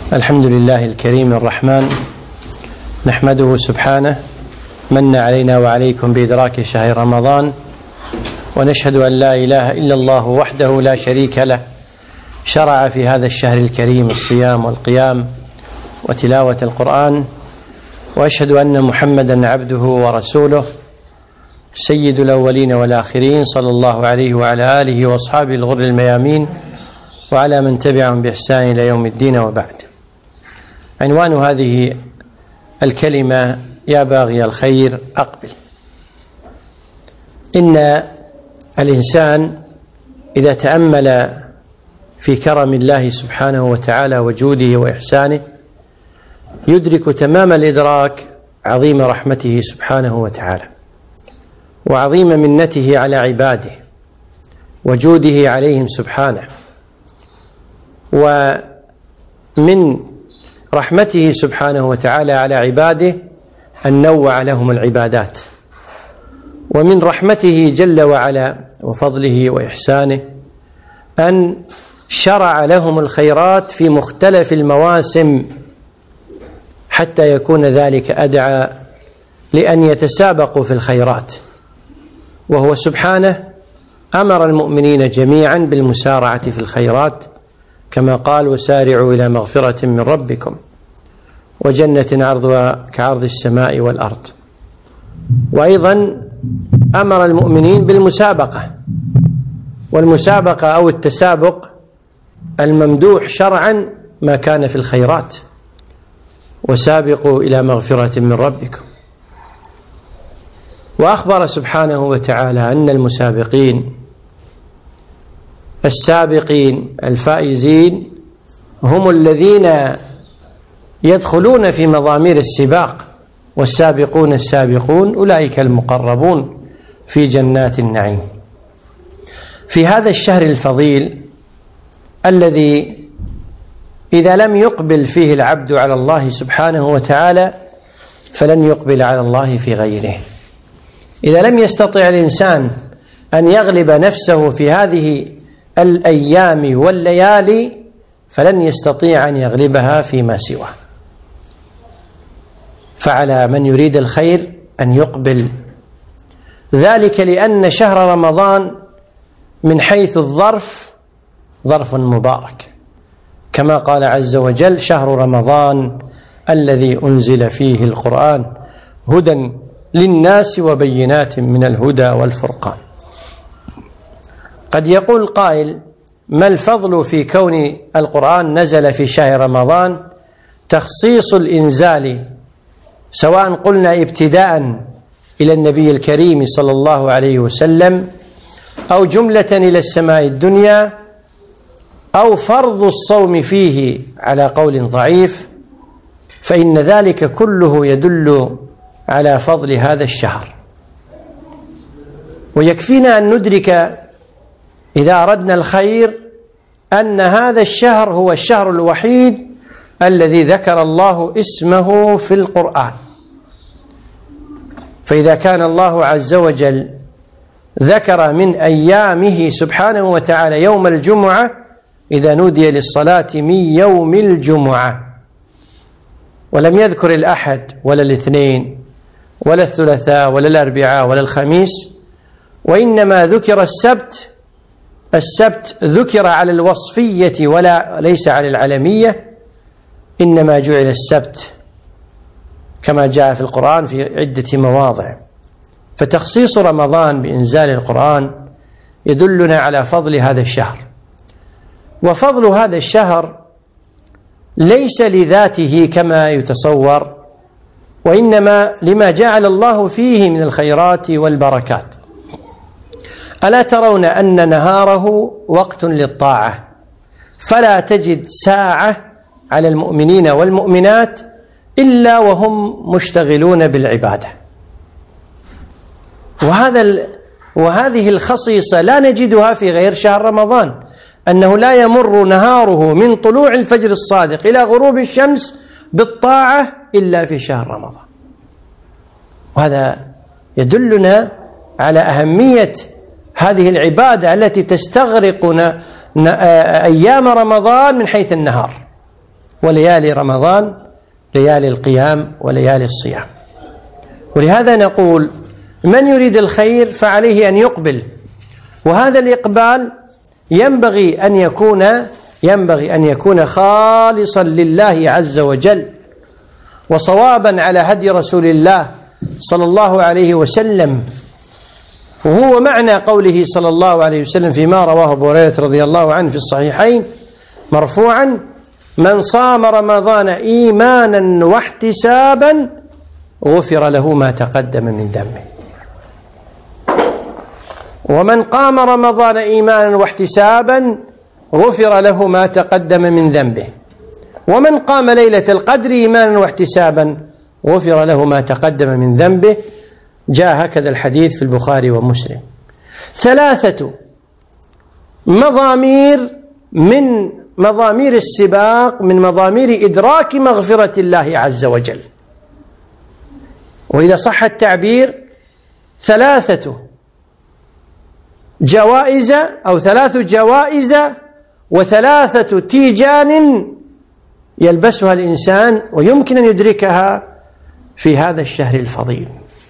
الحمد لله الكريم الرحمن، نحمده سبحانه من علينا وعليكم بإدراك شهر رمضان، ونشهد أن لا إله إلا الله وحده لا شريك له، شرع في هذا الشهر الكريم الصيام والقيام وتلاوة القرآن، وأشهد أن محمدا عبده ورسوله سيد الأولين والآخرين، صلى الله عليه وعلى آله وأصحابه الغر الميامين وعلى من تبعهم بإحسان إلى يوم الدين. وبعد، عنوان هذه الكلمة: يا باغي الخير أقبل. إن الإنسان إذا تأمل في كرم الله سبحانه وتعالى وجوده وإحسانه يدرك تمام الإدراك عظيم رحمته سبحانه وتعالى وعظيم منته على عباده وجوده عليهم سبحانه. ومن رحمته سبحانه وتعالى على عباده أن نوع لهم العبادات، ومن رحمته جل وعلا وفضله وإحسانه أن شرع لهم الخيرات في مختلف المواسم حتى يكون ذلك أدعى لأن يتسابقوا في الخيرات. وهو سبحانه أمر المؤمنين جميعا بالمسارعة في الخيرات كما قال: وسارعوا إلى مغفرة من ربكم وجنة عرضها كعرض السماء والأرض. وأيضا أمر المؤمنين بالمسابقة، والمسابقة أو التسابق الممدوح شرعا ما كان في الخيرات: وسابقوا إلى مغفرة من ربكم. وأخبر سبحانه وتعالى أن المسابقين السابقين الفائزين هم الذين يدخلون في مضامير السباق، والسابقون السابقون أولئك المقربون في جنات النعيم. في هذا الشهر الفضيل الذي إذا لم يقبل فيه العبد على الله سبحانه وتعالى فلن يقبل على الله في غيره، إذا لم يستطع الإنسان أن يغلب نفسه في هذه الأيام والليالي فلن يستطيع أن يغلبها فيما سواه. فعلى من يريد الخير أن يقبل، ذلك لأن شهر رمضان من حيث الظرف ظرف مبارك، كما قال عز وجل: شهر رمضان الذي أنزل فيه القرآن هدى للناس وبينات من الهدى والفرقان. قد يقول قائل: ما الفضل في كون القرآن نزل في شهر رمضان؟ تخصيص الإنزال سواء قلنا ابتداء إلى النبي الكريم صلى الله عليه وسلم أو جملة إلى السماء الدنيا أو فرض الصوم فيه على قول ضعيف، فإن ذلك كله يدل على فضل هذا الشهر. ويكفينا أن ندرك إذا أردنا الخير أن هذا الشهر هو الشهر الوحيد الذي ذكر الله اسمه في القرآن. فإذا كان الله عز وجل ذكر من أيامه سبحانه وتعالى يوم الجمعة إذا نودي للصلاة من يوم الجمعة، ولم يذكر الأحد ولا الاثنين ولا الثلاثاء ولا الأربعاء ولا الخميس، وإنما ذكر السبت. السبت ذكر على الوصفية ولا ليس على العلمية، إنما جعل السبت كما جاء في القرآن في عدة مواضع. فتخصيص رمضان بإنزال القرآن يدلنا على فضل هذا الشهر. وفضل هذا الشهر ليس لذاته كما يتصور، وإنما لما جعل الله فيه من الخيرات والبركات. ألا ترون أن نهاره وقت للطاعة، فلا تجد ساعة على المؤمنين والمؤمنات إلا وهم مشتغلون بالعبادة. وهذه الخصيصة لا نجدها في غير شهر رمضان، أنه لا يمر نهاره من طلوع الفجر الصادق إلى غروب الشمس بالطاعة إلا في شهر رمضان. وهذا يدلنا على أهمية هذه العبادة التي تستغرق أيام رمضان من حيث النهار، وليالي رمضان ليالي القيام وليالي الصيام. ولهذا نقول من يريد الخير فعليه أن يقبل، وهذا الإقبال ينبغي أن يكون خالصا لله عز وجل وصوابا على هدي رسول الله صلى الله عليه وسلم. وهو معنى قوله صلى الله عليه وسلم فيما رواه أبو هريرة رضي الله عنه في الصحيحين مرفوعا: من صام رمضان إيمانا واحتسابا غفر له ما تقدم من ذنبه. ومن قام رمضان إيمانا واحتسابا غفر له ما تقدم من ذنبه. ومن قام ليلة القدر إيمانا واحتسابا غفر له ما تقدم من ذنبه. جاء هكذا الحديث في البخاري ومسلم. 3 مضامير من مضامير السباق، من مضامير إدراك مغفرة الله عز وجل، وإذا صح التعبير 3 جوائز أو 3 جوائز و3 تيجان يلبسها الإنسان ويمكن أن يدركها في هذا الشهر الفضيل.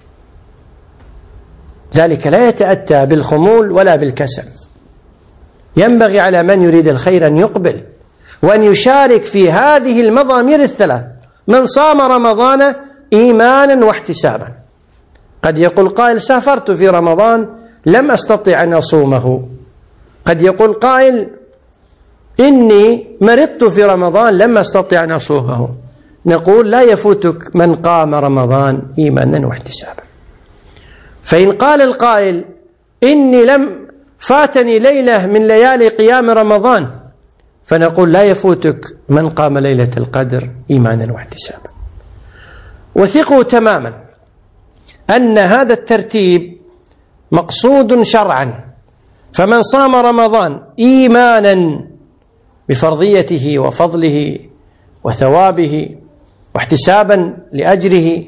ذلك لا يتأتى بالخمول ولا بالكسل. ينبغي على من يريد الخير أن يقبل وأن يشارك في هذه المضامير ال3. من صام رمضان إيمانا واحتسابا. قد يقول قائل: سافرت في رمضان لم أستطع أن أصومه. قد يقول قائل: إني مرضت في رمضان لم أستطع أن أصومه. نقول: لا يفوتك من قام رمضان إيمانا واحتسابا. فإن قال القائل: إني فاتني ليلة من ليالي قيام رمضان، فنقول: لا يفوتك من قام ليلة القدر إيمانا واحتسابا. وثقوا تماما أن هذا الترتيب مقصود شرعا. فمن صام رمضان إيمانا بفرضيته وفضله وثوابه واحتسابا لأجره،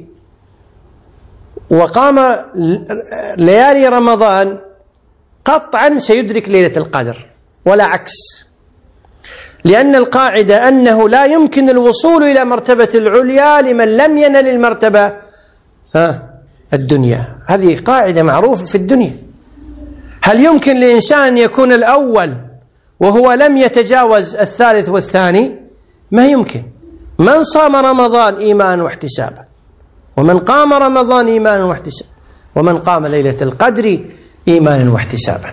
وقام ليالي رمضان، قطعا سيدرك ليلة القدر ولا عكس. لأن القاعدة أنه لا يمكن الوصول إلى مرتبة العليا لمن لم ينل المرتبة الدنيا. هذه قاعدة معروفة في الدنيا. هل يمكن لإنسان أن يكون الأول وهو لم يتجاوز الثالث والثاني؟ ما يمكن. من صام رمضان إيمانا واحتسابا، ومن قام رمضان إيمانا واحتسابا، ومن قام ليلة القدر إيمانا واحتسابا.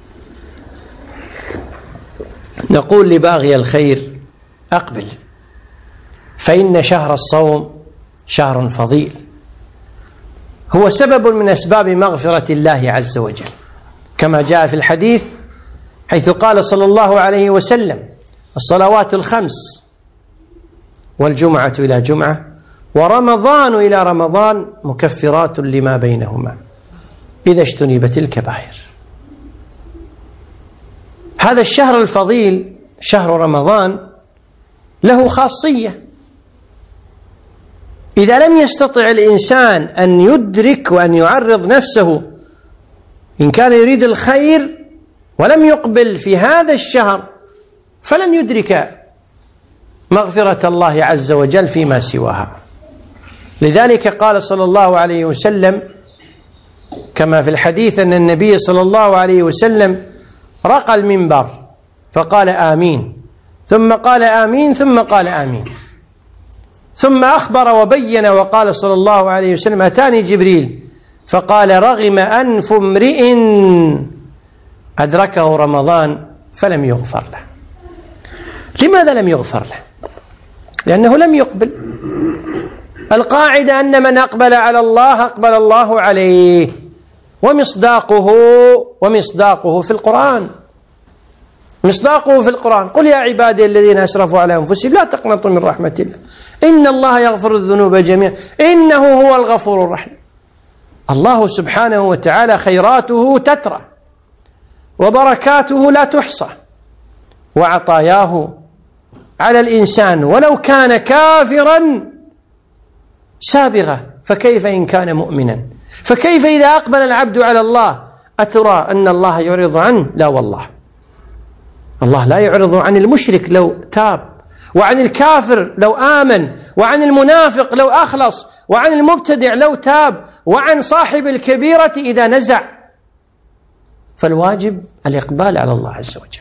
نقول لباغي الخير: أقبل، فإن شهر الصوم شهر فضيل، هو سبب من أسباب مغفرة الله عز وجل، كما جاء في الحديث حيث قال صلى الله عليه وسلم: الصلوات الخمس والجمعة إلى جمعة ورمضان إلى رمضان مكفرات لما بينهما إذا اجتنبت الكبائر. هذا الشهر الفضيل شهر رمضان له خاصية. إذا لم يستطع الإنسان أن يدرك وأن يعرض نفسه، إن كان يريد الخير ولم يقبل في هذا الشهر، فلن يدرك مغفرة الله عز وجل فيما سواها. لذلك قال صلى الله عليه وسلم كما في الحديث أن النبي صلى الله عليه وسلم رقى المنبر فقال آمين، ثم قال آمين، ثم قال آمين، ثم أخبر وبين وقال صلى الله عليه وسلم: أتاني جبريل فقال: رغم أنف امرئ أدركه رمضان فلم يغفر له. لماذا لم يغفر له؟ لأنه لم يقبل. القاعدة أن من أقبل على الله أقبل الله عليه، ومصداقه في القرآن. مصداقه في القرآن: قل يا عبادي الذين أسرفوا على أنفسهم لا تقنطوا من رحمة الله إن الله يغفر الذنوب جميعا إنه هو الغفور الرحيم. الله سبحانه وتعالى خيراته تترى وبركاته لا تحصى، وعطاياه على الإنسان ولو كان كافرا سابغة، فكيف إن كان مؤمنا؟ فكيف إذا أقبل العبد على الله أترى أن الله يعرض عنه؟ لا والله، الله لا يعرض عن المشرك لو تاب، وعن الكافر لو آمن، وعن المنافق لو أخلص، وعن المبتدع لو تاب، وعن صاحب الكبيرة إذا نزع. فالواجب الإقبال على الله عز وجل.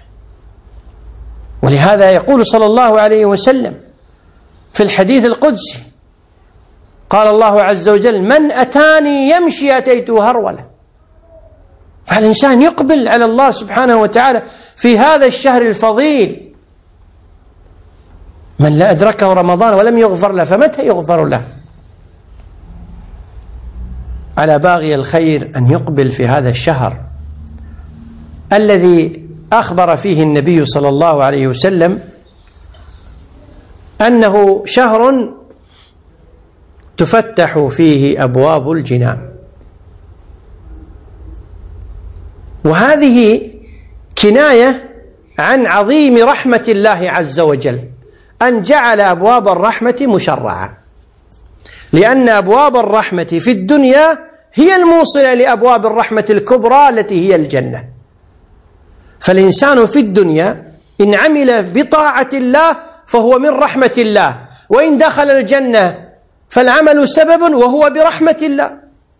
ولهذا يقول صلى الله عليه وسلم في الحديث القدسي، قال الله عز وجل: من أتاني يمشي أتيته هرولة. فالإنسان يقبل على الله سبحانه وتعالى في هذا الشهر الفضيل. من لا أدركه رمضان ولم يغفر له فمتى يغفر له؟ على باغي الخير أن يقبل في هذا الشهر الذي أخبر فيه النبي صلى الله عليه وسلم أنه شهر تفتح فيه أبواب الجنان. وهذه كناية عن عظيم رحمة الله عز وجل، أن جعل أبواب الرحمة مشرعة، لأن أبواب الرحمة في الدنيا هي الموصلة لأبواب الرحمة الكبرى التي هي الجنة. فالإنسان في الدنيا إن عمل بطاعة الله فهو من رحمة الله، وإن دخل الجنة فالعمل سبب وهو برحمة الله.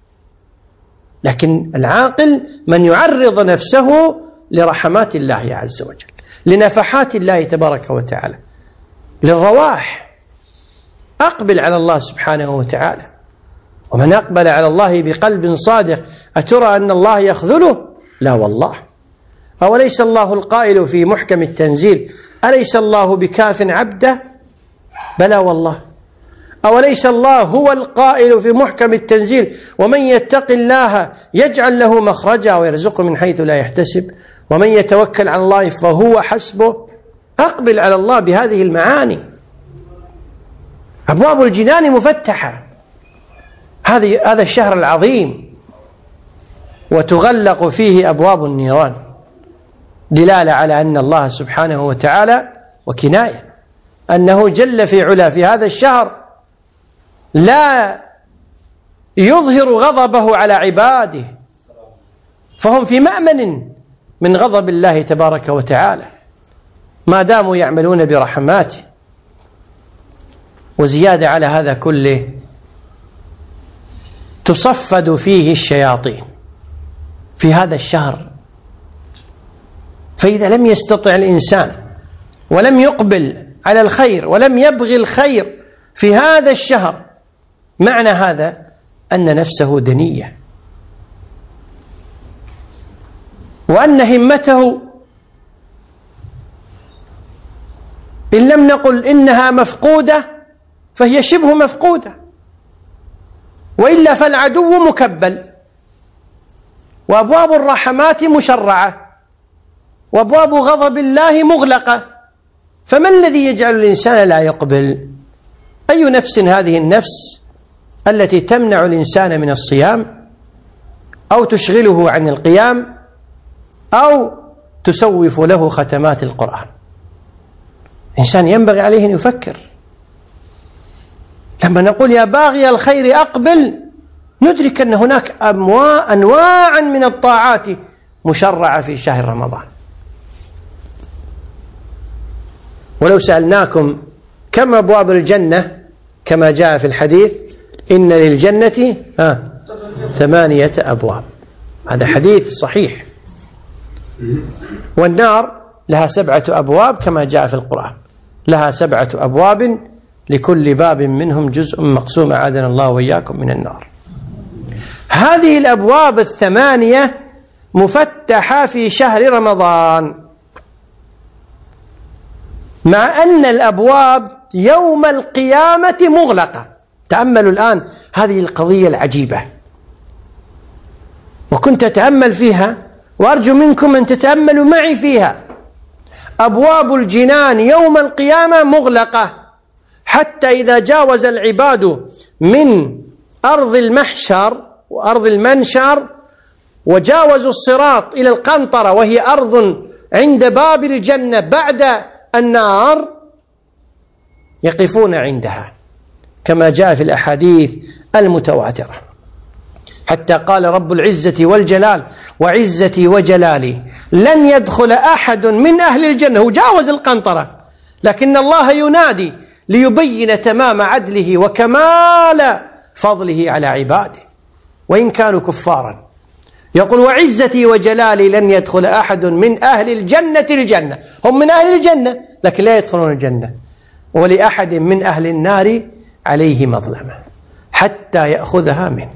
لكن العاقل من يعرض نفسه لرحمات الله عز وجل، لنفحات الله تبارك وتعالى، للرواح. أقبل على الله سبحانه وتعالى. ومن أقبل على الله بقلب صادق أترى أن الله يخذله؟ لا والله. أوليس الله القائل في محكم التنزيل: أليس الله بكاف عبده؟ بلى والله. أوليس الله هو القائل في محكم التنزيل: ومن يتق الله يجعل له مخرجا ويرزقه من حيث لا يحتسب ومن يتوكل على الله فهو حسبه. أقبل على الله بهذه المعاني. أبواب الجنان مفتحة هذا الشهر العظيم، وتغلق فيه أبواب النيران، دلالة على أن الله سبحانه وتعالى، وكناية أنه جل في علا في هذا الشهر لا يظهر غضبه على عباده، فهم في مأمن من غضب الله تبارك وتعالى ما داموا يعملون برحماته. وزيادة على هذا كله تصفد فيه الشياطين في هذا الشهر. فإذا لم يستطع الإنسان ولم يقبل على الخير ولم يبغي الخير في هذا الشهر، معنى هذا أن نفسه دنية، وأن همته إن لم نقل إنها مفقودة فهي شبه مفقودة، وإلا فالعدو مكبل. وأبواب الرحمات مشرعة، وأبواب غضب الله مغلقة. فما الذي يجعل الإنسان لا يقبل؟ أي نفس هذه النفس التي تمنع الإنسان من الصيام، أو تشغله عن القيام، أو تسوف له ختمات القرآن؟ الإنسان ينبغي عليه أن يفكر. لما نقول يا باغي الخير أقبل، ندرك أن هناك أنواعا من الطاعات مشرعة في شهر رمضان. ولو سألناكم كم أبواب الجنة كما جاء في الحديث: إن للجنة 8 أبواب، هذا حديث صحيح. والنار لها 7 أبواب كما جاء في القرآن، لها 7 أبواب لكل باب منهم جزء مقسوم، أعاذنا الله وإياكم من النار. هذه الأبواب 8 مفتحة في شهر رمضان، مع أن الأبواب يوم القيامة مغلقة. تأملوا الآن هذه القضية العجيبة، وكنت أتأمل فيها، وأرجو منكم أن تتأملوا معي فيها. أبواب الجنان يوم القيامة مغلقة، حتى إذا جاوز العباد من أرض المحشر وأرض المنشر وجاوزوا الصراط إلى القنطرة، وهي أرض عند باب الجنة بعد النار، يقفون عندها كما جاء في الأحاديث المتواترة، حتى قال رب العزة والجلال: وعزتي وجلالي لن يدخل أحد من أهل الجنة، وجاوز القنطرة، لكن الله ينادي ليبين تمام عدله وكمال فضله على عباده وإن كانوا كفارا. يقول وعزتي وجلالي لن يدخل أحد من أهل الجنة الجنة، هم من أهل الجنة لكن لا يدخلون الجنة، ولأحد من أهل النار عليه مظلمة حتى يأخذها منه.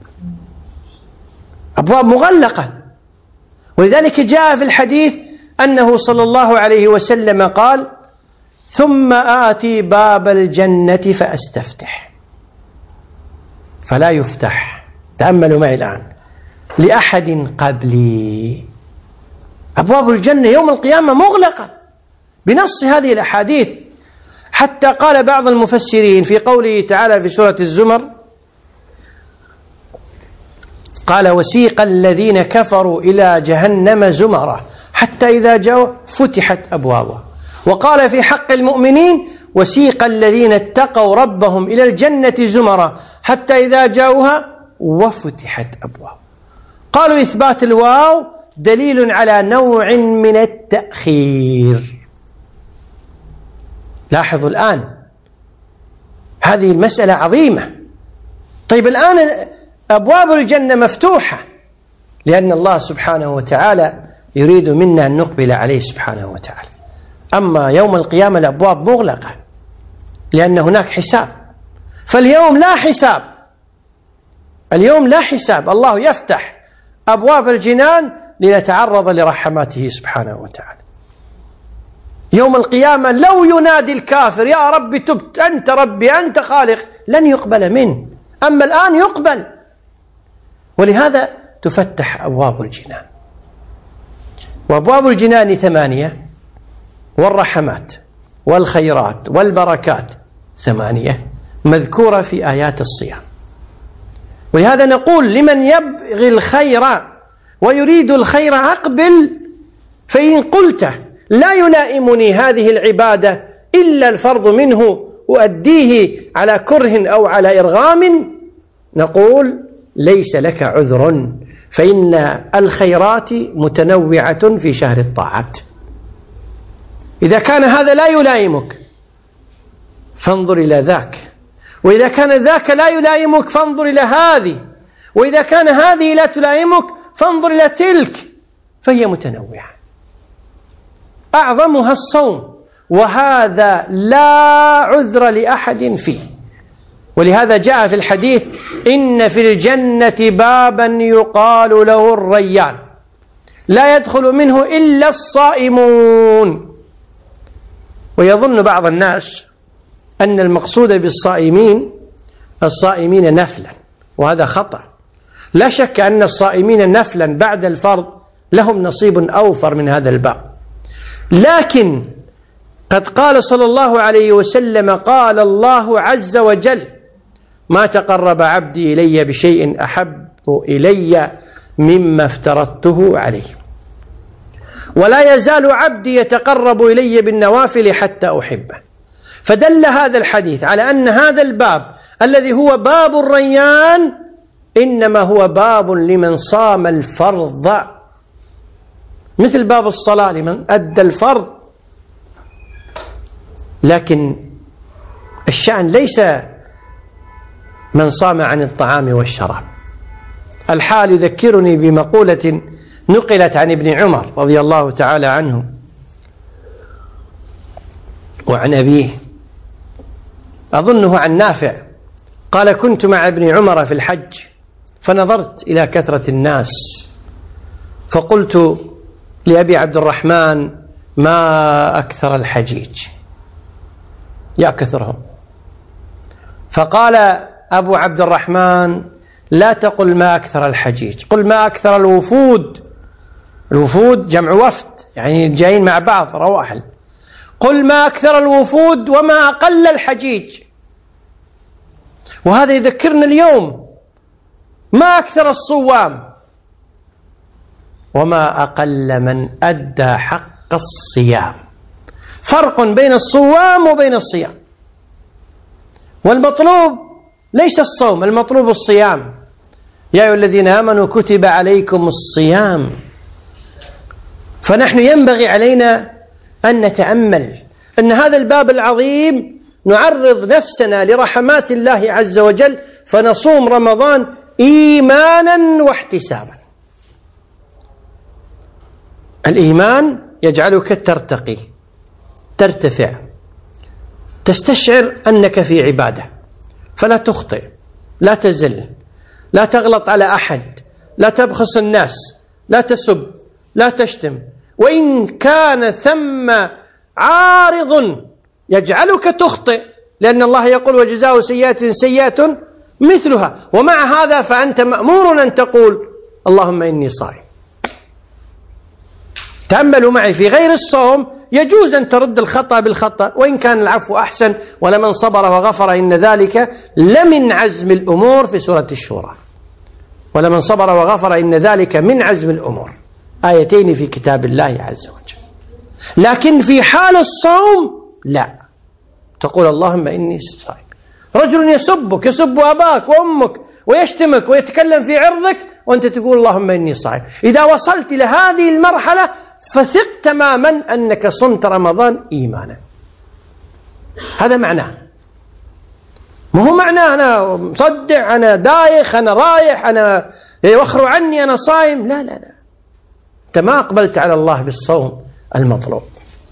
أبواب مغلقة. ولذلك جاء في الحديث أنه صلى الله عليه وسلم قال ثم آتي باب الجنة فأستفتح فلا يفتح، تأملوا معي الآن، لأحد قبلي. أبواب الجنة يوم القيامة مغلقة بنص هذه الأحاديث، حتى قال بعض المفسرين في قوله تعالى في سورة الزمر قال وسيق الذين كفروا إلى جهنم زمرا حتى إذا جاءوا فتحت أبوابها. وقال في حق المؤمنين وسيق الذين اتقوا ربهم إلى الجنة زمرا حتى إذا جاءوها وفتحت أبواب. قالوا إثبات الواو دليل على نوع من التأخير. لاحظوا الآن هذه المسألة عظيمة. طيب الآن أبواب الجنة مفتوحة لأن الله سبحانه وتعالى يريد منا أن نقبل عليه سبحانه وتعالى. أما يوم القيامة الأبواب مغلقة لأن هناك حساب، فاليوم لا حساب، اليوم لا حساب. الله يفتح أبواب الجنان لنتعرض لرحماته سبحانه وتعالى. يوم القيامة لو ينادي الكافر يا رب تبت أنت ربي أنت خالق لن يقبل منه، أما الآن يقبل. ولهذا تفتح أبواب الجنان. وأبواب الجنان 8، والرحمات والخيرات والبركات 8 مذكورة في آيات الصيام. ولهذا نقول لمن يبغي الخير ويريد الخير أقبل، فإن قلت لا يلائمني هذه العبادة إلا الفرض منه أؤديه على كره أو على إرغام، نقول ليس لك عذر، فإن الخيرات متنوعة في شهر الطاعات. إذا كان هذا لا يلائمك فانظر إلى ذاك، وإذا كان ذاك لا يلائمك فانظر إلى هذه، وإذا كان هذه لا تلائمك فانظر إلى تلك، فهي متنوعة. أعظمها الصوم، وهذا لا عذر لأحد فيه. ولهذا جاء في الحديث إن في الجنة بابا يقال له الريان لا يدخل منه إلا الصائمون. ويظن بعض الناس أن المقصود بالصائمين الصائمين نفلا، وهذا خطأ. لا شك أن الصائمين نفلا بعد الفرض لهم نصيب أوفر من هذا الباب، لكن قد قال صلى الله عليه وسلم قال الله عز وجل ما تقرب عبدي إلي بشيء أحب إلي مما افترضته عليه، ولا يزال عبدي يتقرب إلي بالنوافل حتى أحبه. فدل هذا الحديث على أن هذا الباب الذي هو باب الريان إنما هو باب لمن صام الفرض، مثل باب الصلاة لمن أدى الفرض. لكن الشأن ليس من صام عن الطعام والشراب. الحال يذكرني بمقولة نقلت عن ابن عمر رضي الله تعالى عنه وعن أبيه، أظنه عن نافع، قال كنت مع ابن عمر في الحج فنظرت إلى كثرة الناس فقلت لأبي عبد الرحمن ما أكثر الحجيج، يا كثرهم. فقال أبو عبد الرحمن لا تقل ما أكثر الحجيج، قل ما أكثر الوفود. الوفود جمع وفد، يعني جايين مع بعض رواحل. قل ما أكثر الوفود وما أقل الحجيج. وهذا يذكرنا اليوم ما أكثر الصوام وما أقل من أدى حق الصيام. فرق بين الصوام وبين الصيام، والمطلوب ليس الصوم، المطلوب الصيام. يا أيها الذين آمنوا كتب عليكم الصيام. فنحن ينبغي علينا أن نتأمل أن هذا الباب العظيم نعرض نفسنا لرحمات الله عز وجل فنصوم رمضان إيمانا واحتسابا. الإيمان يجعلك ترتقي، ترتفع، تستشعر أنك في عبادة، فلا تخطئ، لا تزل، لا تغلط على أحد، لا تبخس الناس، لا تسب، لا تشتم، وإن كان ثم عارض يجعلك تخطئ، لأن الله يقول وجزاء سيئة سيئة مثلها، ومع هذا فأنت مأمور أن تقول اللهم إني صائم. تأملوا معي، في غير الصوم يجوز أن ترد الخطأ بالخطأ، وإن كان العفو أحسن، ولمن صبر وغفر إن ذلك لمن عزم الأمور في سورة الشورى. ولمن صبر وغفر إن ذلك من عزم الأمور، آيتين في كتاب الله عز وجل. لكن في حال الصوم لا، تقول اللهم إني صائم. رجل يسبك، يسب أباك وأمك ويشتمك ويتكلم في عرضك وأنت تقول اللهم إني صائم. إذا وصلت إلى هذه المرحلة فثق تماما أنك صمت رمضان إيمانا. هذا معناه، ما هو معناه أنا مصدع، أنا دايخ، أنا رايح، أنا وخروا عني، أنا صائم. لا لا لا، أنت ما أقبلت على الله بالصوم المطلوب.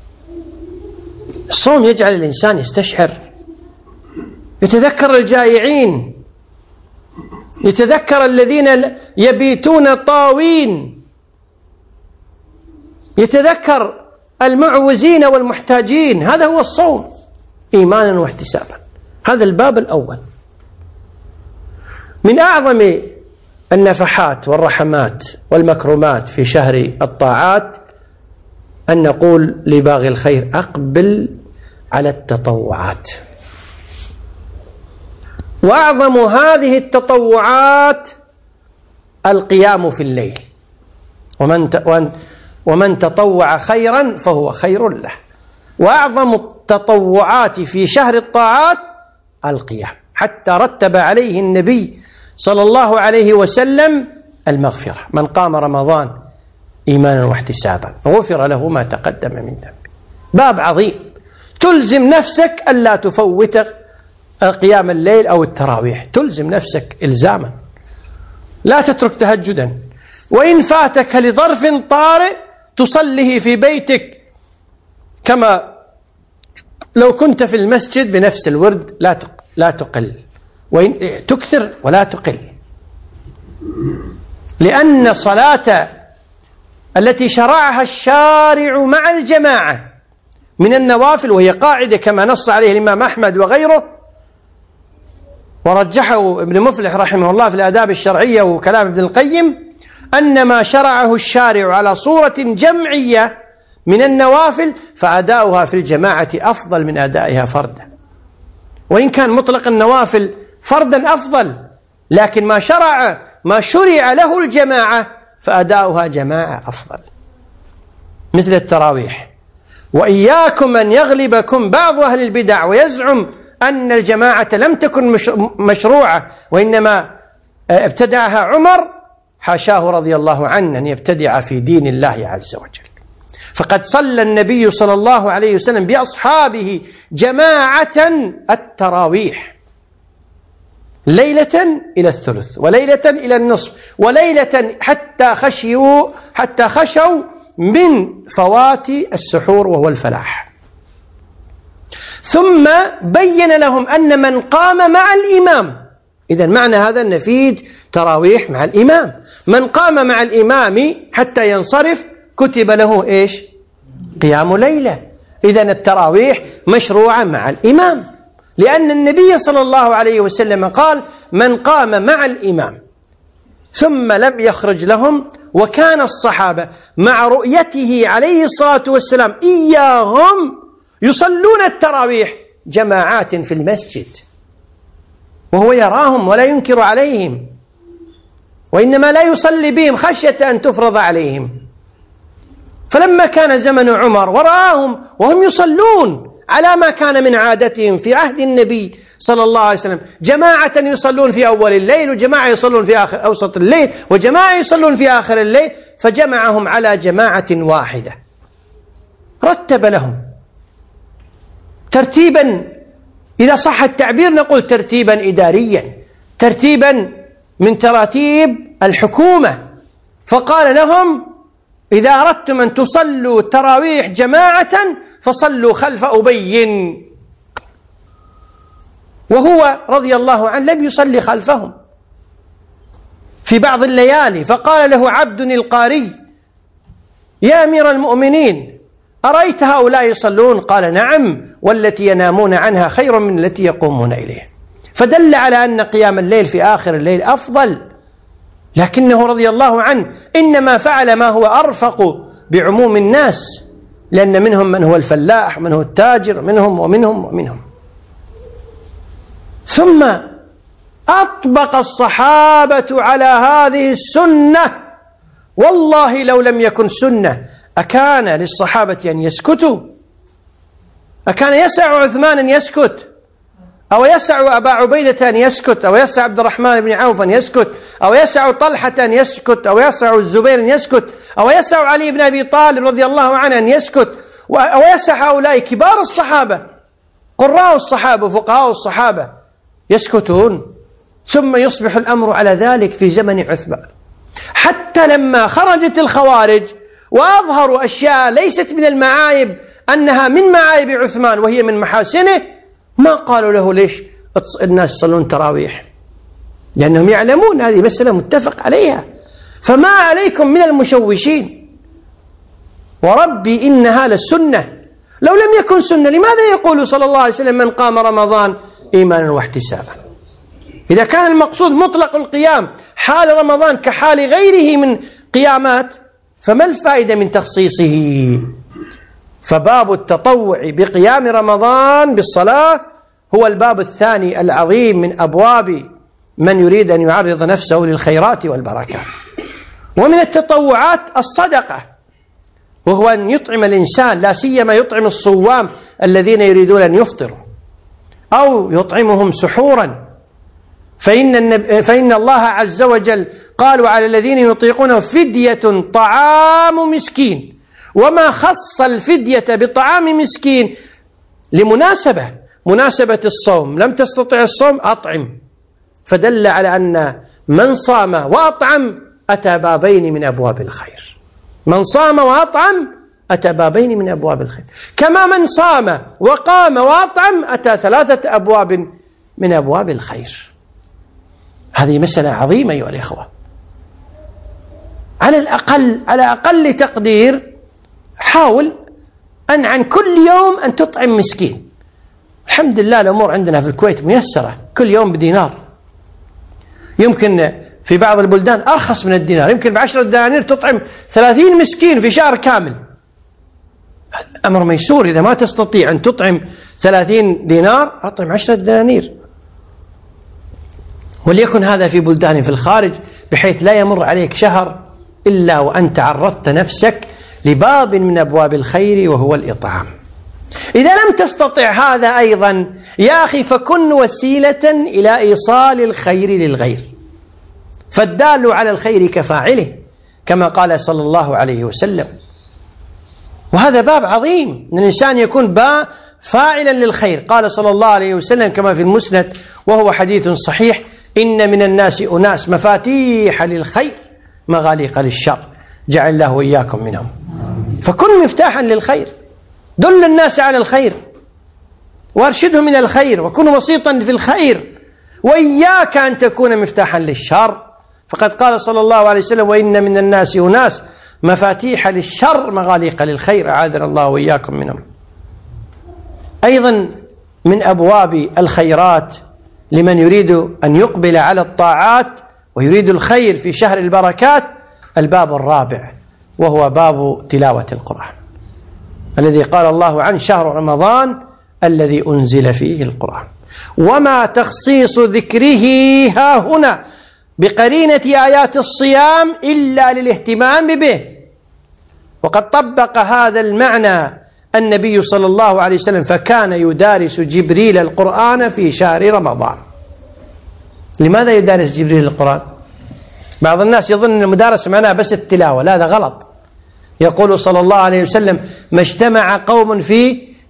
الصوم يجعل الإنسان يستشعر، يتذكر الجائعين، يتذكر الذين يبيتون طاوين، يتذكر المعوزين والمحتاجين. هذا هو الصوم إيمانا واحتسابا. هذا الباب الأول. من أعظم النفحات والرحمات والمكرمات في شهر الطاعات أن نقول لباغي الخير أقبل على التطوعات. وأعظم هذه التطوعات القيام في الليل، ومن تطوع خيرا فهو خير له. وأعظم التطوعات في شهر الطاعات القيام، حتى رتب عليه النبي صلى الله عليه وسلم المغفرة: من قام رمضان إيمانا واحتسابا غفر له ما تقدم من ذنبه. باب عظيم، تلزم نفسك ألا تفوت قيام الليل أو التراويح، تلزم نفسك إلزاما، لا تترك تهجدا، وإن فاتك لظرف طارئ تصليه في بيتك كما لو كنت في المسجد بنفس الورد، لا تقل، وإن تكثر ولا تقل، لأن الصلاة التي شرعها الشارع مع الجماعة من النوافل، وهي قاعدة كما نص عليه الإمام أحمد وغيره، ورجحه ابن مفلح رحمه الله في الآداب الشرعية وكلام ابن القيم، أن ما شرعه الشارع على صورة جمعية من النوافل فأداؤها في الجماعة أفضل من أدائها فردا. وإن كان مطلق النوافل فردا أفضل، لكن ما شرع له الجماعة فأداؤها جماعة أفضل، مثل التراويح. وإياكم أن يغلبكم بعض أهل البدع ويزعم أن الجماعة لم تكن مشروعة وإنما ابتدعها عمر، حاشاه رضي الله عنه أن يبتدع في دين الله عز وجل. فقد صلى النبي صلى الله عليه وسلم بأصحابه جماعة التراويح، ليلة إلى الثلث، وليلة إلى النصف، وليلة حتى خشوا من فوات السحور وهو الفلاح. ثم بين لهم أن من قام مع الإمام، إذن معنى هذا نفيد تراويح مع الإمام، من قام مع الإمام حتى ينصرف كتب له إيش؟ قيام ليلة. إذن التراويح مشروعة مع الإمام، لأن النبي صلى الله عليه وسلم قال: من قام مع الإمام ثم لم يخرج لهم. وكان الصحابة مع رؤيته عليه الصلاة والسلام إياهم يصلون التراويح جماعات في المسجد، وهو يراهم ولا ينكر عليهم، وإنما لا يصلي بهم خشية أن تفرض عليهم. فلما كان زمن عمر ورآهم وهم يصلون على ما كان من عادتهم في عهد النبي صلى الله عليه وسلم، جماعة يصلون في أول الليل، وجماعة يصلون في أوسط الليل، وجماعة يصلون في آخر الليل، فجمعهم على جماعة واحدة، رتب لهم ترتيبا، إذا صح التعبير نقول ترتيبا إداريا، ترتيبا من تراتيب الحكومة. فقال لهم: إذا أردتم أن تصلوا تراويح جماعة فصلوا خلف أبي، وهو رضي الله عنه لم يصلي خلفهم في بعض الليالي. فقال له عبد القاري: يا أمير المؤمنين، أرأيت هؤلاء يصلون؟ قال: نعم، والتي ينامون عنها خير من التي يقومون إليه. فدل على أن قيام الليل في آخر الليل أفضل، لكنه رضي الله عنه إنما فعل ما هو أرفق بعموم الناس، لأن منهم من هو الفلاح، من هو التاجر، منهم ومنهم ومنهم. ثم أطبق الصحابة على هذه السنة. والله لو لم يكن سنة أكان للصحابة أن يسكتوا؟ أكان يسع عثمان أن يسكت، أو يسع أبا عبيدة أن يسكت، أو يسع عبد الرحمن بن عوف أن يسكت، أو يسع طلحة أن يسكت، أو يسع الزبير أن يسكت، أو يسع علي بن أبي طالب رضي الله عنه أن يسكت، أو يسع هؤلاء كبار الصحابة، قراء الصحابة، فقهاء الصحابة يسكتون؟ ثم يصبح الأمر على ذلك في زمن عثمان، حتى لما خرجت الخوارج وأظهروا أشياء ليست من المعايب أنها من معايب عثمان وهي من محاسنه، ما قالوا له ليش الناس يصلون تراويح، لأنهم يعلمون هذه مسألة متفق عليها. فما عليكم من المشوشين، وربي إنها للسنة. لو لم يكن سنة لماذا يقول صلى الله عليه وسلم: من قام رمضان إيمانا واحتسابا؟ إذا كان المقصود مطلق القيام حال رمضان كحال غيره من قيامات، فما الفائدة من تخصيصه؟ فباب التطوع بقيام رمضان بالصلاة هو الباب الثاني العظيم من أبواب من يريد أن يعرض نفسه للخيرات والبركات. ومن التطوعات الصدقة، وهو أن يطعم الإنسان، لا سيما يطعم الصوام الذين يريدون أن يفطروا، أو يطعمهم سحورا، فإن الله عز وجل قالوا على الذين يطيقونه فدية طعام مسكين، وما خص الفدية بطعام مسكين مناسبة الصوم. لم تستطع الصوم أطعم، فدل على أن من صام وأطعم أتى بابين من أبواب الخير. من صام وأطعم أتى بابين من أبواب الخير، كما من صام وقام وأطعم أتى 3 أبواب من أبواب الخير. هذه مسألة عظيمة أيها الإخوة. على أقل تقدير حاول أن عن كل يوم أن تطعم مسكين. الحمد لله الأمور عندنا في الكويت ميسرة، كل يوم بدينار، يمكن في بعض البلدان أرخص من الدينار، يمكن ب10 دنانير تطعم 30 مسكين في شهر كامل. أمر ميسور. إذا ما تستطيع أن تطعم 30 دينار أطعم 10 دنانير، وليكن هذا في بلدان في الخارج، بحيث لا يمر عليك شهر إلا وأنت عرضت نفسك لباب من أبواب الخير وهو الإطعام. إذا لم تستطع هذا أيضا يا أخي فكن وسيلة إلى إيصال الخير للغير، فالدال على الخير كفاعله، كما قال صلى الله عليه وسلم. وهذا باب عظيم، أن الإنسان يكون فاعلا للخير. قال صلى الله عليه وسلم كما في المسند وهو حديث صحيح: إن من الناس أناس مفاتيح للخير مغاليق للشر، جعل الله وإياكم منهم. فكن مفتاحا للخير، دل الناس على الخير وارشدهم إلى الخير، وكن وسيطا في الخير، وإياك أن تكون مفتاحا للشر. فقد قال صلى الله عليه وسلم: وإن من الناس أناس مفاتيح للشر مغاليق للخير، أعاذنا الله وإياكم منهم. أيضا من أبواب الخيرات لمن يريد أن يقبل على الطاعات ويريد الخير في شهر البركات الباب الرابع، وهو باب تلاوة القرآن، الذي قال الله عنه: شهر رمضان الذي أنزل فيه القرآن. وما تخصيص ذكره ها هنا بقرينة آيات الصيام إلا للاهتمام به. وقد طبق هذا المعنى النبي صلى الله عليه وسلم، فكان يدارس جبريل القرآن في شهر رمضان. لماذا يدارس جبريل القرآن؟ بعض الناس يظن أن المدارسة معناها بس التلاوة، لا، هذا غلط. يقول صلى الله عليه وسلم: ما اجتمع قوم في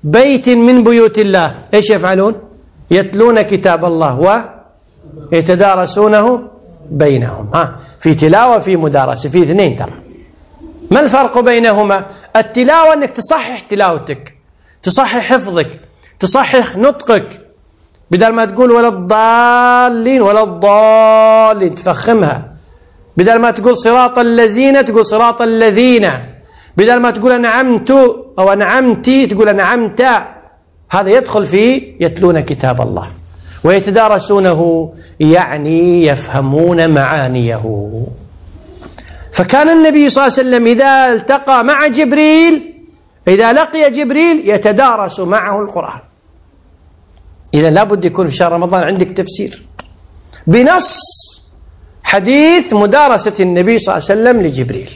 بيت من بيوت الله إيش يفعلون؟ يتلون كتاب الله ويتدارسونه بينهم. في تلاوة في مدارسة، في اثنين ترى. ما الفرق بينهما؟ التلاوة أنك تصحح تلاوتك، تصحح حفظك، تصحح نطقك، بدل ما تقول ولا الضالين ولا الضالين تفخمها، بدل ما تقول صراط الذين تقول صراط الذين، بدل ما تقول أنعمت أو أنعمتي تقول أنعمت. هذا يدخل في يتلون كتاب الله ويتدارسونه، يعني يفهمون معانيه. فكان النبي صلى الله عليه وسلم إذا التقى مع جبريل، إذا لقي جبريل يتدارس معه القرآن. إذا لابد يكون في شهر رمضان عندك تفسير بنص حديث مدارسة النبي صلى الله عليه وسلم لجبريل.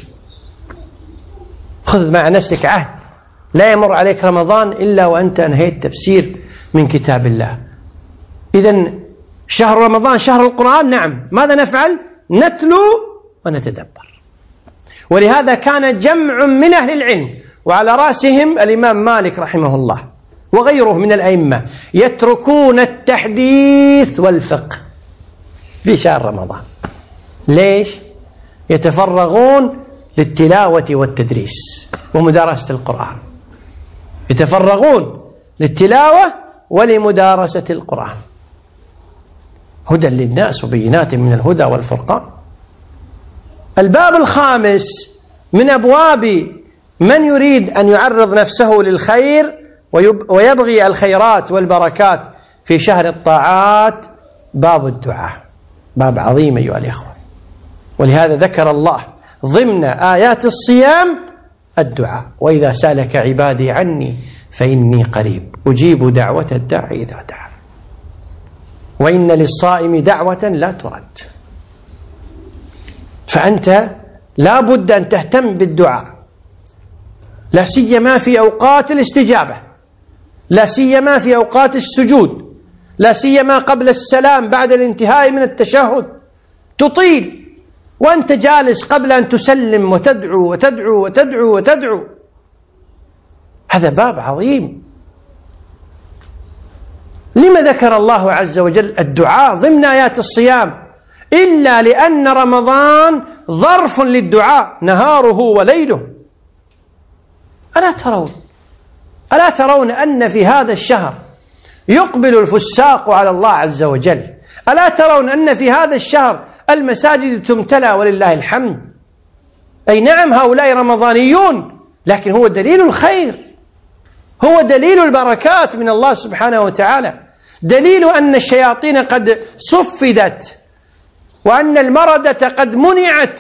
خذ مع نفسك عهد، لا يمر عليك رمضان إلا وأنت أنهيت تفسير من كتاب الله. إذن شهر رمضان شهر القرآن، نعم. ماذا نفعل؟ نتلو ونتدبر. ولهذا كان جمع من أهل العلم وعلى رأسهم الإمام مالك رحمه الله وغيره من الأئمة يتركون التحديث والفقه في شهر رمضان. ليش؟ يتفرغون للتلاوة والتدريس ومدارسة القرآن، يتفرغون للتلاوة ولمدارسة القرآن، هدى للناس وبينات من الهدى والفرقان. الباب الخامس من أبواب من يريد أن يعرض نفسه للخير ويبغي الخيرات والبركات في شهر الطاعات باب الدعاء، باب عظيم أيها الإخوة. ولهذا ذكر الله ضمن آيات الصيام الدعاء: وإذا سألك عبادي عني فإني قريب أجيب دعوة الداعي إذا دعا، وإن للصائم دعوة لا ترد. فأنت لا بد أن تهتم بالدعاء، لا سيما في أوقات الاستجابة، لا سيما في أوقات السجود، لا سيما قبل السلام بعد الانتهاء من التشهد، تطيل وأنت جالس قبل أن تسلم وتدعو وتدعو وتدعو وتدعو. هذا باب عظيم. لما ذكر الله عز وجل الدعاء ضمن آيات الصيام؟ إلا لأن رمضان ظرف للدعاء نهاره وليله. ألا ترون أن في هذا الشهر يقبل الفساق على الله عز وجل؟ ألا ترون أن في هذا الشهر المساجد تمتلأ ولله الحمد؟ أي نعم هؤلاء رمضانيون، لكن هو دليل الخير، هو دليل البركات من الله سبحانه وتعالى، دليل أن الشياطين قد صفدت وأن المردة قد منعت.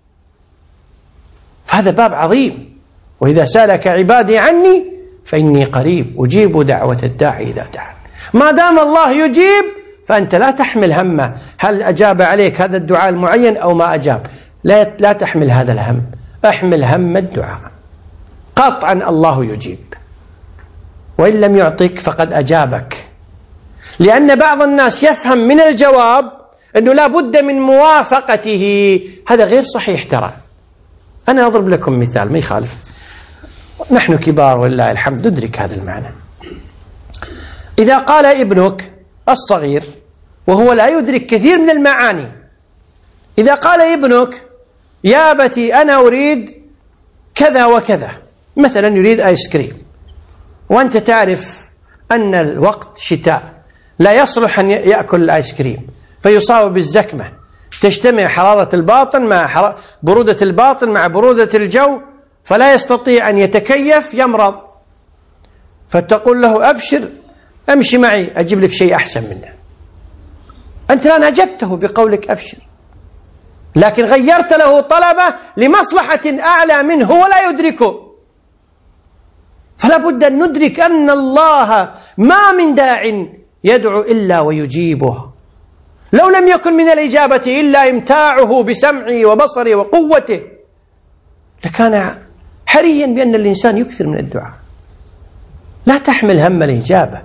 فهذا باب عظيم. وإذا سألك عبادي عني فإني قريب أجيب دعوة الداعي إذا دعا. ما دام الله يجيب فأنت لا تحمل همه هل أجاب عليك هذا الدعاء المعين أو ما أجاب، لا تحمل هذا الهم، احمل هم الدعاء. قطعا الله يجيب، وإن لم يعطيك فقد أجابك. لأن بعض الناس يفهم من الجواب أنه لا بد من موافقته، هذا غير صحيح. ترى أنا أضرب لكم مثال ما يخالف، نحن كبار ولله الحمد ندرك هذا المعنى. إذا قال ابنك الصغير وهو لا يدرك كثير من المعاني، إذا قال ابنك يا أبتي أنا أريد كذا وكذا، مثلا يريد آيس كريم، وأنت تعرف أن الوقت شتاء لا يصلح أن يأكل الآيس كريم فيصاب بالزكمة، تجتمع حرارة الباطن مع برودة الباطن مع برودة الجو فلا يستطيع أن يتكيف، يمرض. فتقول له أبشر أمشي معي أجيب لك شيء أحسن منه. أنت الآن أجبته بقولك أبشر، لكن غيرت له طلبه لمصلحة أعلى منه ولا يدركه. فلا بد أن ندرك أن الله ما من داع يدعو إلا ويجيبه. لو لم يكن من الإجابة إلا إمتاعه بسمعه وبصره وقوته لكان حريا بأن الإنسان يكثر من الدعاء. لا تحمل هم الإجابة،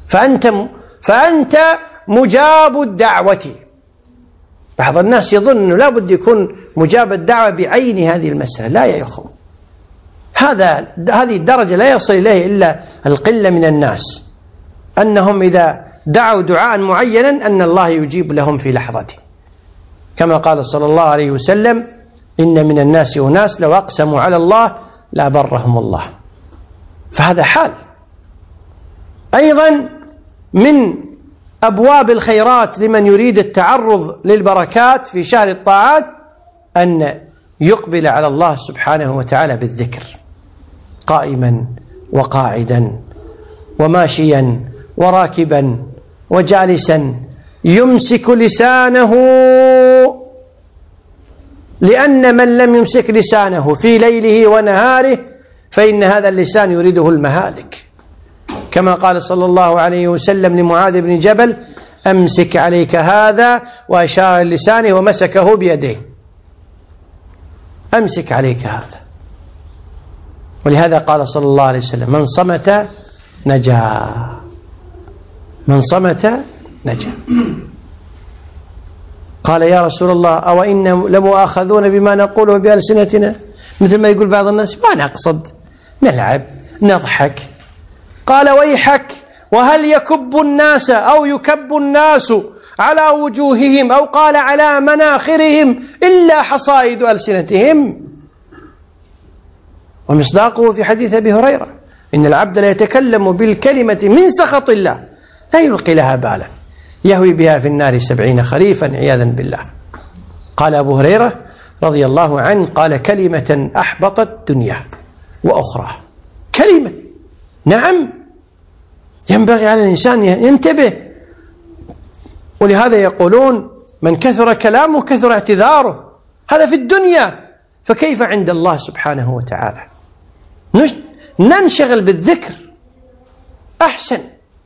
فأنت مجاب الدعوة. بعض الناس يظن أنه لا بد يكون مجاب الدعوة بعين هذه المسألة. لا يا أخو، هذه الدرجة لا يصل إليه إلا القلة من الناس، أنهم إذا دعوا دعاء معينا أن الله يجيب لهم في لحظته، كما قال صلى الله عليه وسلم: إن من الناس أناس لو أقسموا على الله لا برهم الله. فهذا حال. أيضا من أبواب الخيرات لمن يريد التعرض للبركات في شهر الطاعات أن يقبل على الله سبحانه وتعالى بالذكر، قائما وقاعدا وماشيا وراكبا وجالسا، يمسك لسانه، لأن من لم يمسك لسانه في ليله ونهاره فإن هذا اللسان يريده المهالك، كما قال صلى الله عليه وسلم لمعاذ بن جبل: أمسك عليك هذا، وأشار لسانه ومسكه بيديه، أمسك عليك هذا. ولهذا قال صلى الله عليه وسلم: من صمت نجا، من صمت نجا. قال: يا رسول الله، أو إن لمؤاخذون بما نقوله بألسنتنا؟ مثل ما يقول بعض الناس: ما نقصد، نلعب نضحك. قال: ويحك، وهل يكب الناس أو يكب الناس على وجوههم، أو قال على مناخرهم، إلا حصائد ألسنتهم. ومصداقه في حديث أبي هريرة: إن العبد لا يتكلم بالكلمة من سخط الله لا يلقي لها بالا يهوي بها في النار 70 خريفا عياذا بالله. قال أبو هريرة رضي الله عنه: قال: كلمة أحبطت دنيا وأخرى. كلمة، نعم، ينبغي على الإنسان ينتبه. ولهذا يقولون: من كثر كلامه كثر اعتذاره. هذا في الدنيا، فكيف عند الله سبحانه وتعالى؟ ننشغل بالذكر أحسن.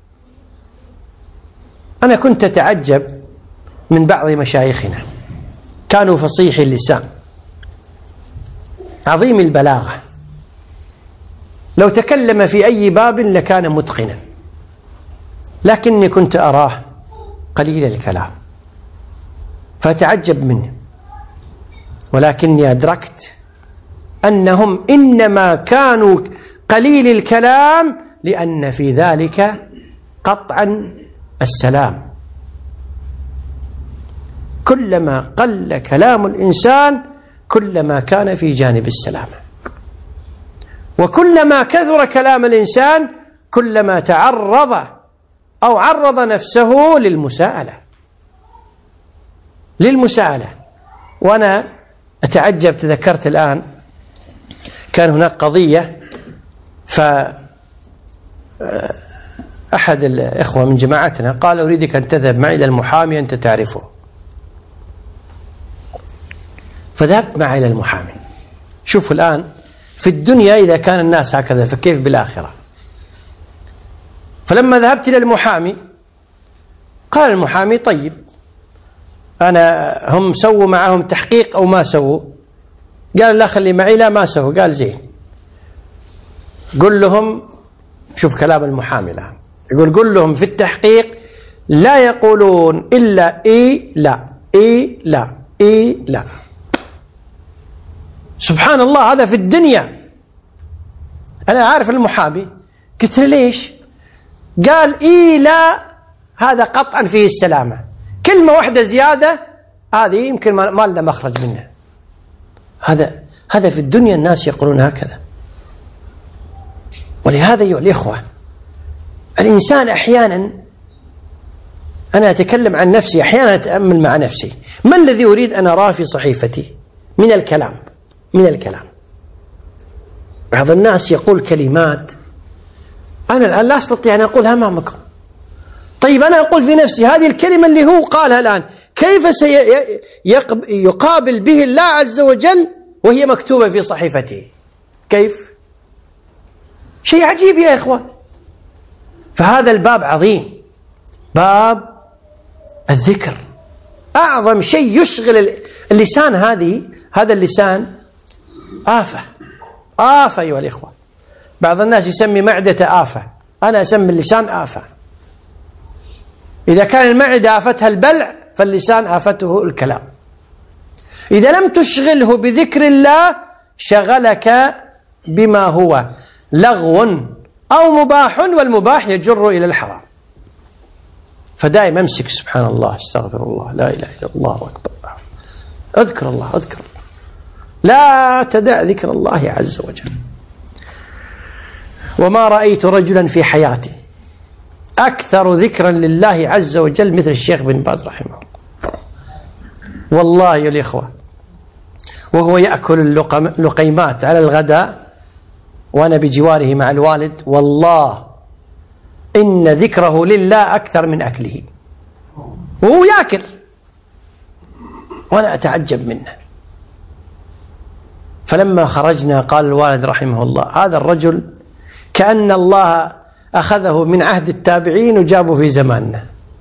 أنا كنت أتعجب من بعض مشايخنا، كانوا فصيح اللسان عظيم البلاغة، لو تكلم في أي باب لكان متقنا، لكني كنت أراه قليل الكلام فأتعجب منه. ولكني أدركت أنهم إنما كانوا قليل الكلام لأن في ذلك قطعا السلام. كلما قل كلام الإنسان كلما كان في جانب السلام، وكلما كثر كلام الإنسان كلما تعرض أو عرض نفسه للمساءلة. وأنا أتعجب، تذكرت الآن كان هناك قضية، فأحد الإخوة من جماعتنا قال: أريدك أن تذهب معي إلى المحامي أنت تعرفه. فذهبت معي إلى المحامي. شوفوا الآن في الدنيا إذا كان الناس هكذا فكيف بالآخرة؟ فلما ذهبت إلى المحامي قال المحامي: طيب، هم سووا معهم تحقيق أو ما سووا؟ قال: لا خلي معي. لا ما سووا. قال: زين. قل لهم، شوف كلام المحامي الآن، يقول: قل لهم في التحقيق لا يقولون إلا إي لا إي لا إي لا. سبحان الله، هذا في الدنيا. أنا عارف المحامي، قلت له: ليش؟ قال: إي لا هذا قطعا فيه السلامة، كلمة واحدة زيادة هذه يمكن ما لنا مخرج منها. هذا في الدنيا الناس يقولون هكذا. ولهذا أيها الإخوة، الإنسان أحيانا، أنا أتكلم عن نفسي، أحيانا أتأمل مع نفسي ما الذي أريد أن أراه في صحيفتي من الكلام. بعض الناس يقول كلمات أنا الآن لا أستطيع أن أقولها أمامكم. طيب أنا أقول في نفسي هذه الكلمة اللي هو قالها الآن كيف سيقابل به الله عز وجل وهي مكتوبة في صحيفته؟ كيف؟ شيء عجيب يا إخوان. فهذا الباب عظيم، باب الذكر، أعظم شيء يشغل اللسان. هذا اللسان آفة أيها الإخوة. بعض الناس يسمي معدة آفة، أنا أسمي اللسان آفة. إذا كان المعدة آفتها البلع فاللسان آفته الكلام. إذا لم تشغله بذكر الله شغلك بما هو لغو أو مباح، والمباح يجر إلى الحرام. فدائما امسك سبحان الله، استغفر الله، لا إله إلا الله أكبر، اذكر الله اذكر الله، لا تدع ذكر الله عز وجل. وما رأيت رجلا في حياتي أكثر ذكرا لله عز وجل مثل الشيخ بن باز رحمه الله. والله يا الإخوة، وهو يأكل اللقيمات على الغداء وأنا بجواره مع الوالد، والله إن ذكره لله أكثر من أكله، وهو يأكل وأنا أتعجب منه. فلما خرجنا قال الوالد رحمه الله: هذا الرجل كأن الله أخذه من عهد التابعين وجابه في زماننا،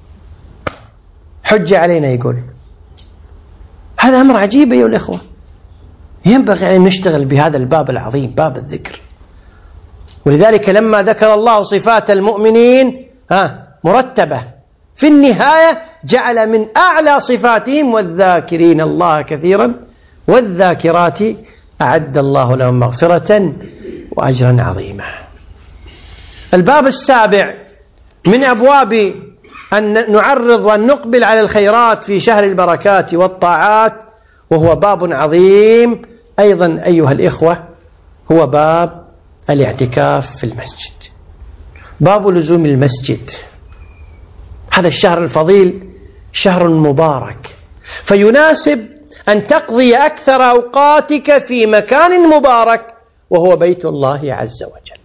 حج علينا. يقول هذا أمر عجيب أيها الإخوة، ينبغي أن نشتغل بهذا الباب العظيم، باب الذكر. ولذلك لما ذكر الله صفات المؤمنين مرتبة في النهاية جعل من أعلى صفاتهم: والذاكرين الله كثيرا والذاكرات أعد الله لهم مغفرة وأجرا عظيما. الباب السابع من أبواب أن نعرض وأن نقبل على الخيرات في شهر البركات والطاعات، وهو باب عظيم أيضا أيها الإخوة، هو باب الاعتكاف في المسجد، باب لزوم المسجد. هذا الشهر الفضيل شهر مبارك، فيناسب أن تقضي أكثر أوقاتك في مكان مبارك وهو بيت الله عز وجل،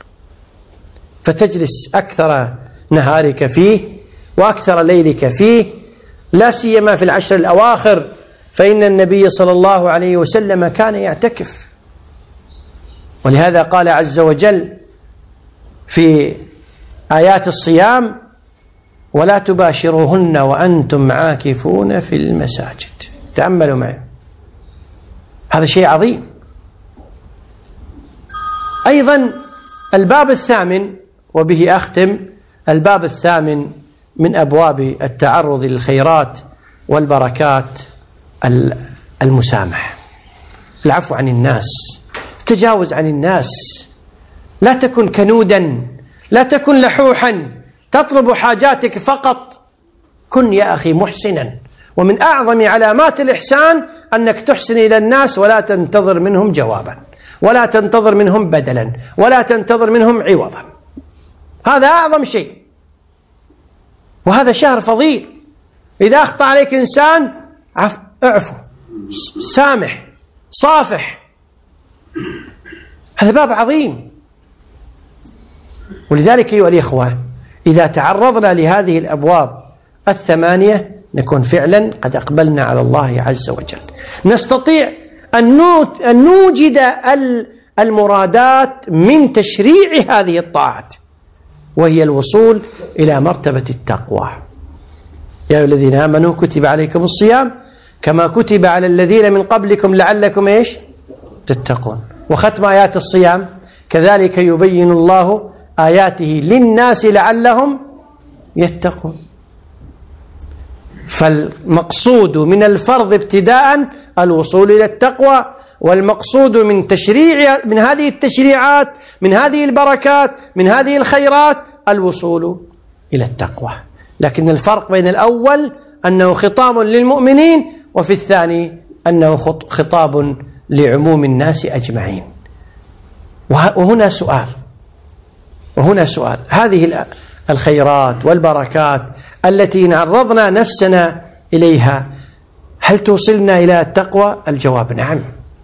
فتجلس أكثر نهارك فيه وأكثر ليلك فيه، لا سيما في العشر الأواخر، فإن النبي صلى الله عليه وسلم كان يعتكف. ولهذا قال عز وجل في آيات الصيام: ولا تباشروهن وأنتم عاكفون في المساجد. تأملوا معي، هذا شيء عظيم. أيضا الباب الثامن، وبه أختم، الباب الثامن من أبواب التعرض للخيرات والبركات المسامح، العفو عن الناس، التجاوز عن الناس. لا تكن كنودا، لا تكن لحوحا تطلب حاجاتك فقط، كن يا أخي محسنا. ومن أعظم علامات الإحسان أنك تحسن إلى الناس ولا تنتظر منهم جوابا، ولا تنتظر منهم بدلا، ولا تنتظر منهم عوضا. هذا أعظم شيء، وهذا شهر فضيل. إذا أخطأ عليك إنسان اعفو، سامح، صافح، هذا باب عظيم. ولذلك أيها الإخوة، إذا تعرضنا لهذه الأبواب الثمانية نكون فعلا قد أقبلنا على الله عز وجل، نستطيع أن نوجد المرادات من تشريع هذه الطاعات، وهي الوصول إلى مرتبة التقوى. يا أيها الذين آمنوا كتب عليكم الصيام كما كتب على الذين من قبلكم لعلكم تتقون. وختم آيات الصيام: كذلك يبين الله آياته للناس لعلهم يتقون. فالمقصود من الفرض ابتداء الوصول إلى التقوى، والمقصود من هذه التشريعات، من هذه البركات، من هذه الخيرات الوصول إلى التقوى. لكن الفرق بين الأول أنه خطاب للمؤمنين، وفي الثاني أنه خطاب لعموم الناس أجمعين. وهنا سؤال، هذه الخيرات والبركات التي نعرضنا نفسنا إليها هل توصلنا إلى التقوى؟ الجواب نعم،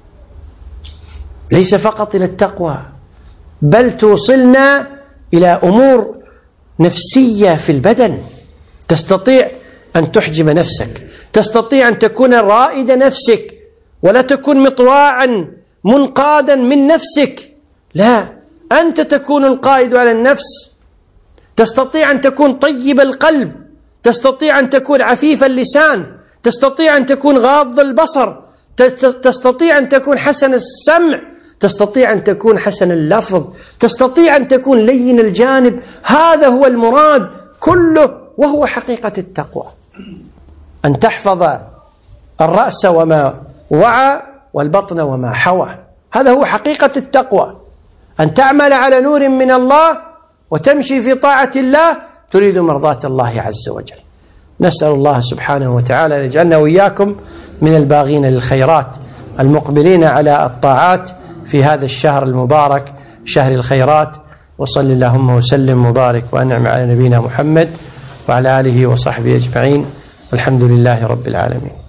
ليس فقط إلى التقوى، بل توصلنا إلى أمور نفسية في البدن. تستطيع أن تحجم نفسك، تستطيع أن تكون رائد نفسك، ولا تكون مطواعا منقادا من نفسك، لا، أنت تكون القائد على النفس. تستطيع أن تكون طيب القلب، تستطيع أن تكون عفيف اللسان، تستطيع أن تكون غاض البصر، تستطيع أن تكون حسن السمع، تستطيع أن تكون حسن اللفظ، تستطيع أن تكون لين الجانب. هذا هو المراد كله، وهو حقيقة التقوى، أن تحفظ الرأس وما وعى والبطن وما حوى. هذا هو حقيقة التقوى، أن تعمل على نور من الله وتمشي في طاعة الله تريد مرضاة الله عز وجل. نسأل الله سبحانه وتعالى أن يجعلنا وإياكم من الباغين للخيرات المقبلين على الطاعات في هذا الشهر المبارك شهر الخيرات. وصل اللهم وسلم وبارك وأنعم على نبينا محمد وعلى آله وصحبه أجمعين، والحمد لله رب العالمين.